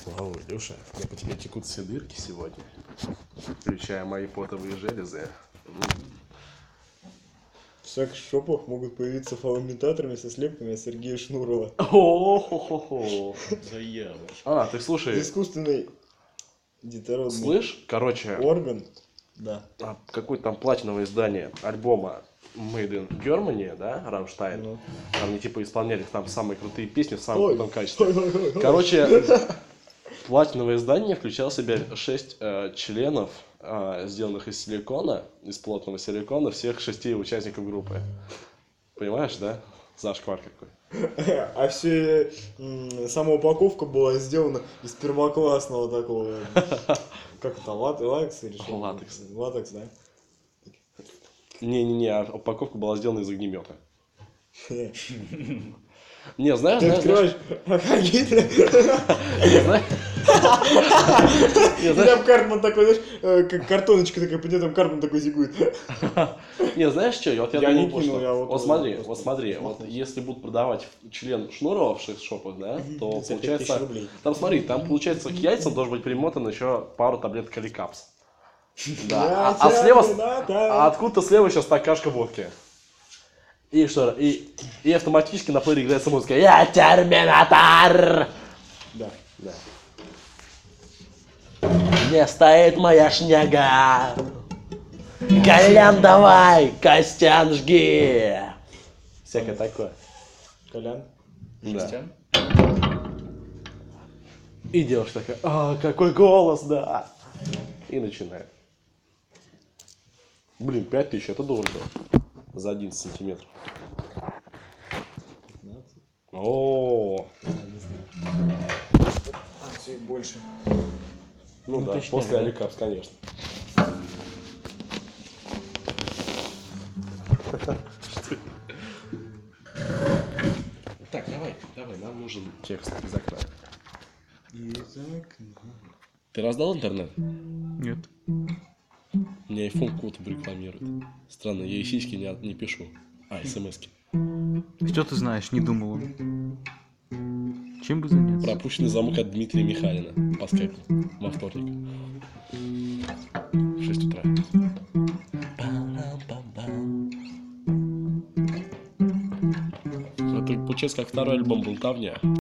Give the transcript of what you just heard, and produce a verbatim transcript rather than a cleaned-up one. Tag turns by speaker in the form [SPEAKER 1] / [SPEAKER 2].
[SPEAKER 1] Вау, Илюша, как у тебя текут все дырки сегодня, включая мои потовые железы.
[SPEAKER 2] В секс-шопах могут появиться фалоимитаторами со слепками от Сергея Шнурова.
[SPEAKER 1] О-хо-хо-хо.
[SPEAKER 3] Заявочка.
[SPEAKER 1] А, ты слушай,
[SPEAKER 2] Искусственный детородный
[SPEAKER 1] слышь, короче,
[SPEAKER 2] орган. Да.
[SPEAKER 1] а, какое-то там платиновое издание альбома Made in Germany, да, Рамштайн.
[SPEAKER 2] Ну.
[SPEAKER 1] Там они типа исполняли там самые крутые песни в самом
[SPEAKER 2] Ой.
[SPEAKER 1] крутом качестве.
[SPEAKER 2] Ой, ой, ой, ой.
[SPEAKER 1] Короче, платиновое издание включало в себя шесть э, членов, э, сделанных из силикона, из плотного силикона, всех шести участников группы. Понимаешь, да? Зашквар какой.
[SPEAKER 2] А все м, сама упаковка была сделана из первоклассного такого. Как это, лат- латекс или что?
[SPEAKER 1] Латекс.
[SPEAKER 2] Латекс, да?
[SPEAKER 1] Не-не-не, а упаковка была сделана из огнемета. Не, знаешь,
[SPEAKER 2] Ты
[SPEAKER 1] знаешь, знаешь,
[SPEAKER 2] открываешь, а Гитлер?
[SPEAKER 1] не, знаешь, не,
[SPEAKER 2] И
[SPEAKER 1] знаешь,
[SPEAKER 2] там Картман такой, знаешь, э, как картоночка такая, под ней там Картман такой зигует.
[SPEAKER 1] не, знаешь что, вот я,
[SPEAKER 2] Я
[SPEAKER 1] думаю,
[SPEAKER 2] не кинул,
[SPEAKER 1] что,
[SPEAKER 2] я вот
[SPEAKER 1] вот смотри,
[SPEAKER 2] просто
[SPEAKER 1] вот смотри, вот
[SPEAKER 2] махнул.
[SPEAKER 1] если будут продавать член Шнурова в шоп-шопах, да, то
[SPEAKER 2] За пять тысяч
[SPEAKER 1] получается,
[SPEAKER 2] рублей.
[SPEAKER 1] там смотри, там получается к яйцам должен быть примотан еще пару таблеток Каликапс. Да, а, а слева, с- а откуда-то слева сейчас стакашка водки. И что, и, и автоматически на плеере играется музыка «Я терминатор!»
[SPEAKER 2] Да.
[SPEAKER 1] Да. Не стоит моя шняга. Колян давай, Костян жги. Всякое такое.
[SPEAKER 2] Колян.
[SPEAKER 1] Да.
[SPEAKER 3] Жестян?
[SPEAKER 1] И девушка такая, а, какой голос, да. И начинает. Блин, пять тысяч, это дорого. За одиннадцать сантиметров.
[SPEAKER 2] пятнадцать.
[SPEAKER 1] О,
[SPEAKER 2] А, не знаю. А, все, больше.
[SPEAKER 1] ну,
[SPEAKER 3] Ну,
[SPEAKER 1] да,
[SPEAKER 3] точнее,
[SPEAKER 1] после
[SPEAKER 3] да.
[SPEAKER 1] Аликапс, конечно. Так, давай, давай, нам нужен текст из окна.
[SPEAKER 2] Язык.
[SPEAKER 1] Ты раздал интернет?
[SPEAKER 3] Нет.
[SPEAKER 1] Мне iPhone код рекламирует. Странно, я и сиськи не, не пишу. А, смски.
[SPEAKER 3] Что ты знаешь, не думал. Чем бы заняться?
[SPEAKER 1] Пропущенный звонок от Дмитрия Михайлина по скайпу во вторник. В шесть утра. Это получается как второй альбом «Болтовня».